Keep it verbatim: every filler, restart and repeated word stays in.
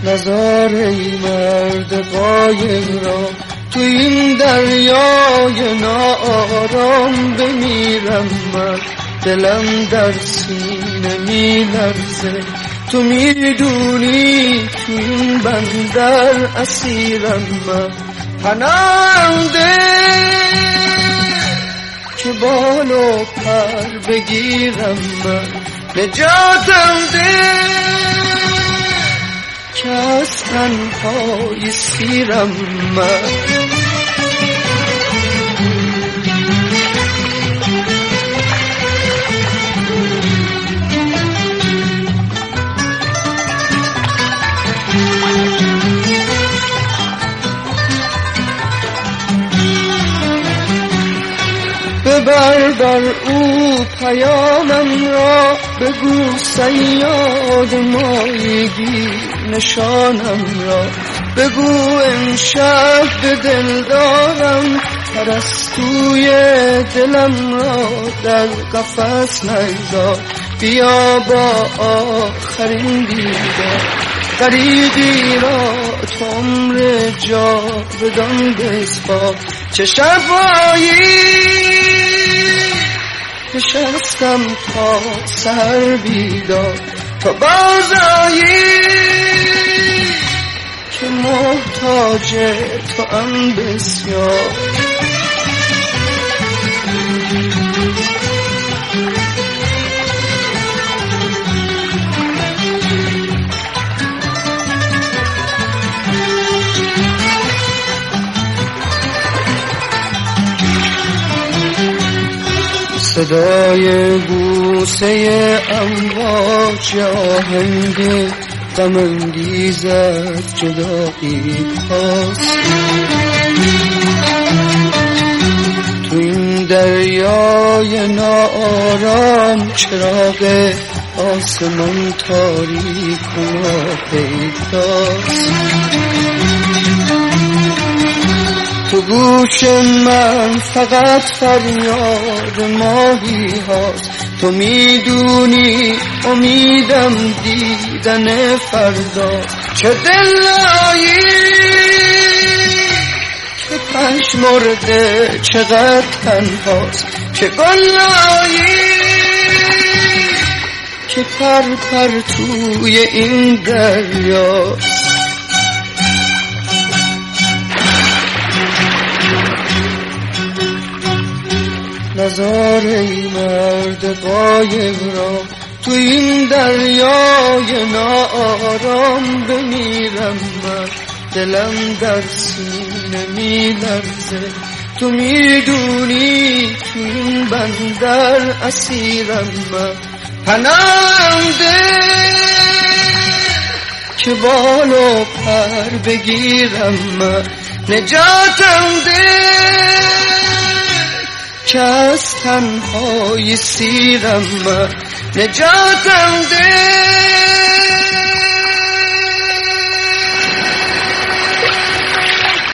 نزار ای مرد قایق را تو این دریای ناآرام بمیرم من، دلم در سینه میلرزه، تو میدونی تو این بندر اسیرم من. پناهنده که بال و پر بگیرم من، نجاتم ده که از تنهایی سیرم من. ببر بر او پیامم را، بگو صیاد مایگی نشانم را، بگو امشب به دل دارم پرستوی دلم را در قفس نگذار. بیا با آخرین دیدار غریبی را تو عمر جاودان بسپار. چه شبایی نشستم تا سر بیدار، تا بازایی که محتاج تو ام بسیار. صدای بوسه امواج آهنگ غم انگیزت جدایی هاست. تو این دریای ناآرام چراغ آسمان تاریک و ناپیداست. تو گوش من فقط فریاد ماهی هاست. تو میدونی امیدم دیدن فردا. چه دلایی که پژمرده چقدر تنهاست. چه گلایی که پر پر توی این دریاست. نزار ای مرد قایق را تو این دریای ناآرام بمیرم من، دلم در سینه میلرزه، تو میدونی تو این بندر اسیرم من. پناهنده که بال و پر بگیرم من، نجاتم ده که از تنهایی سیرم من، نجاتم ده